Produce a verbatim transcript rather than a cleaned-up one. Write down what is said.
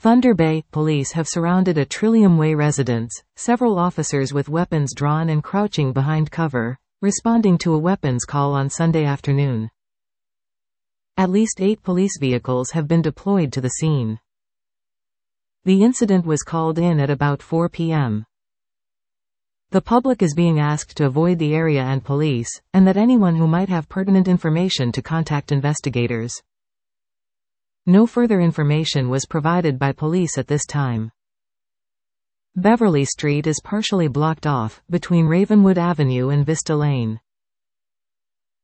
Thunder Bay police have surrounded a Trillium Way residence, several officers with weapons drawn and crouching behind cover, responding to a weapons call on Sunday afternoon. At least eight police vehicles have been deployed to the scene. The incident was called in at about four p m The public is being asked to avoid the area and police, and that anyone who might have pertinent information to contact investigators. No further information was provided by police at this time. Beverly Street is partially blocked off, between Ravenwood Avenue and Vista Lane.